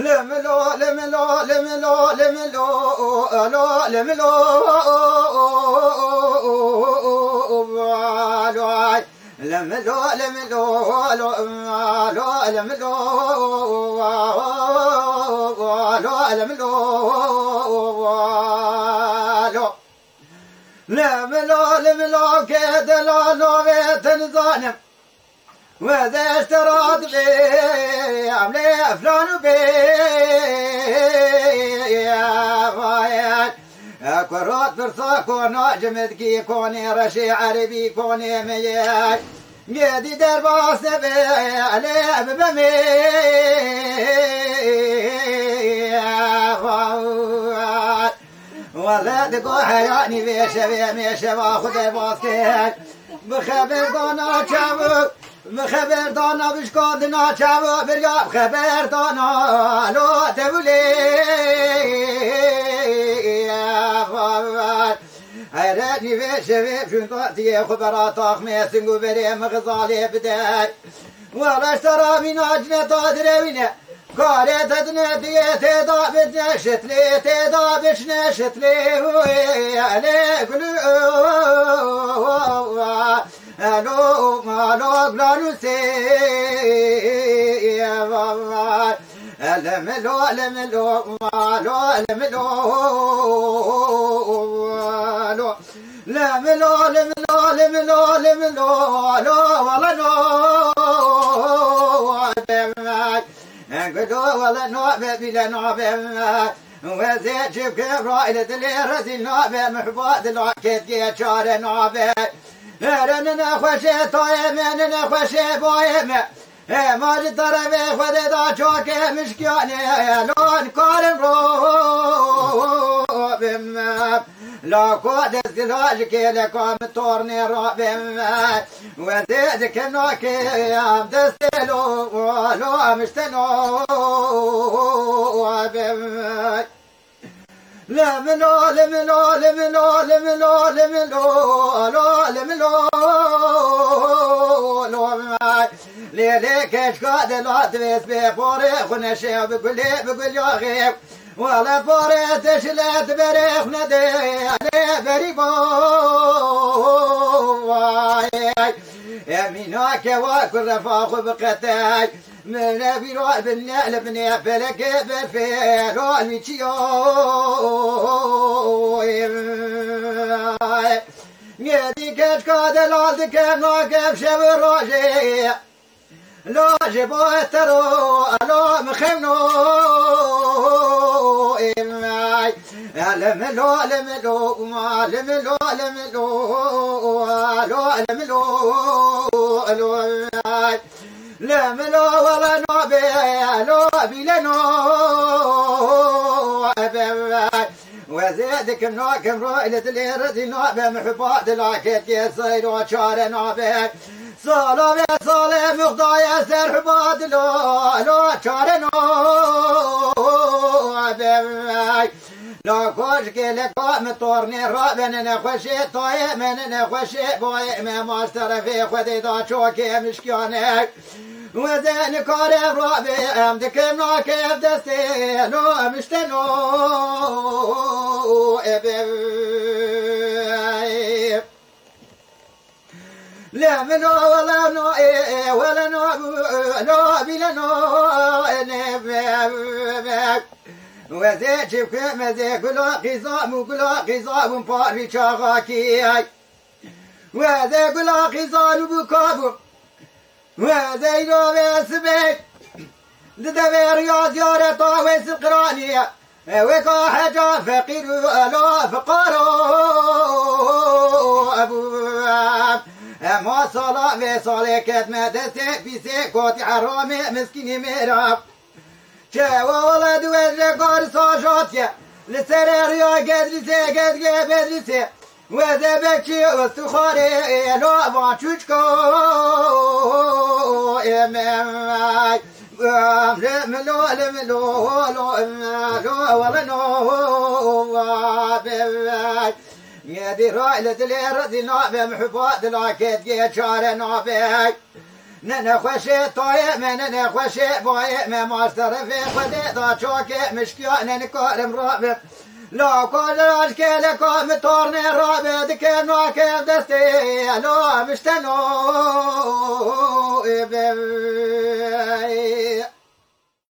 لملو لملو لملو لملو لو لملو لملو لملو لو لملو لملو لملو لملو كده لا نوبة ظالم وذا اشترط بي عملي فلان بي يا فايان كرات فرصة كونا جمدكي كوني رشي عربي كوني مياي قيدي درباس نبي علي ببمي يا فايان ولا تقو حياني بيشا بيشا واخد الباسكيت بخبر دانا چابو بخبر دانا بشکادنا چابو بریا بخبر دانا لو تبولی حیرانی بشوی چونکاتی خبرات آخمی سنگو بریم غزالی بدای ولا اشترى من أجل تدرينه قاري تدنى تدا بدنا شتلي تدا بشنا شتلي عليك لو ما لو بلانوسي يا بابا لملو لملو مالو لملو لملو لملو لملو لملو لو والله نو قدو والله نو بلا نو وزيد جيب كبرايلة اللي رزل نو محبوط العكيد يا شار نو رننا خوشي طايم رننا خوشي بايم ما للطرف خذ دا شوك مشكياني لون كارم رو لا قد استلاجك لكم تورني رابم وزيدك نوكي ام دستلو لو مشتلو لملو لملو لملو لملو لملو لملو ليلك اشقاد لا تبيس بفوري خنشي بقول يا غيب ولا فوري تشلت بريخ ندي علي بريبو يمينك واكل رفاق بقتاي من ابي روح بالنقل بني فلك بالفيل والميتشيو يدي كشكاد الالد كما كيف شبر روجي لو جبو ترو لو مخمنو لملو لملو ما لملو لملو لملو لملو ولا نوبي لو بيلنو وزيدك النوكم رؤية اللي رزي نوبي محبات العكيد يصير وشار نوبي صالو صالي مخضايا سر حبات لو شار نوبي لا كوشك لكم طورني رابن نخوشي طايم نخوشي باي ما اشترفي خذي دا شوكي مشكيانك وذن كارب رابي امدكم ناكب دستي لو مشتنو لا منو ولا نو ولا نو بلا نو وذي جيبك مذي قلا قزام باري شاغاكي وذي قلا قزام بكابو وذي نوبي سبيك لدبي رياض يارتا وسقرانية وكا حاجة فقير ألا فقارو أبو ما صلاة وصالة كتمة دستي في سيكوتي حرامي مسكيني ميراب شاوة ولد وزرقار صاجاتيا لسريريا قد بدرسي وذا بكي واستخاري لا بانشوشكو إمامي لملو ولا نو يدي رائلة اللي رزي نابي محبات العكيد جيت شار نابي نخوشي طايق من نخوشي بايق من ماستر في خدي ذا شوكي مشكيان نكارم رابع لا كل الكل متورني رابع دكنا كيف دستي لا مشتنو